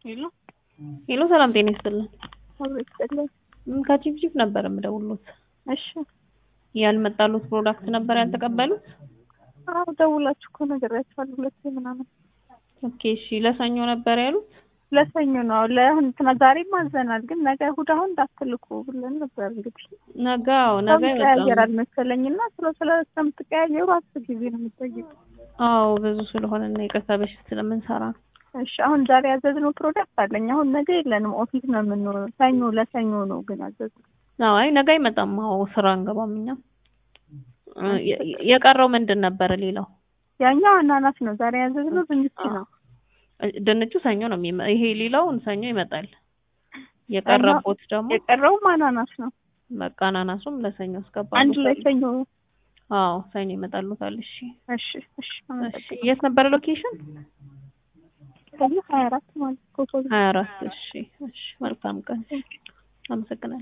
ሄሎ ሄሎ ሰላም ጤና ይስጥልኝ። አብረሽ አይደለ? ከቺፕቺፕ ነበር የምደውሉት። እሺ ያልመጣሉት ፕሮዳክት ነበር ያልተቀበሉት? አዎ ደውላችሁ እኮ ነግሬያችኋለሁ ሁለቴ ምናምን። ኦኬ እሺ ለሰኞ ነበር ያሉት? ለሰኞ ነው ለእንትና ዛሬም አዘናል፣ ግን ነገ እሑድ አሁን እንዳትልኩ ብለን ነበር። እንግዲህ ነገ ይመጣል ያገራል መሰለኝና ስለምትቀያየሩ 10 ጊዜ ነው የምትጠይቁ። አዎ ብዙ ስለሆነ እና ይቅርታ በሽት ስለምንሰራ ነው። እሺ አሁን ዛሬ ያዘዝነው ፕሮዳክት አለኝ። አሁን ነገ የለንም፣ ኦፊስ ነው የምንኖረው። ለሰኞ ነው ግን ያዘዝነው። አዎ አይ ነገ አይመጣም። አዎ ስራ አንገባም እኛ። የቀረው ምንድን ነበር ሌላው? ያኛው አናናስ ነው ዛሬ ያዘዝነው፣ ድንች ነው። ድንቹ ሰኞ ነው ይሄ ሌላውን ሰኞ ይመጣል። የቀረቦት ደግሞ የቀረውም አናናስ ነው። በቃ አናናሱም ለሰኞ አስገባለሁ። አንድ ላይ ሰኞ አዎ ሰኞ ይመጣሉታል። እሺ እሺ እሺ። የት ነበር ሎኬሽን? 24 ማለት ነው። 24 እሺ እሺ። መልካም ቀን። አመሰግናለሁ።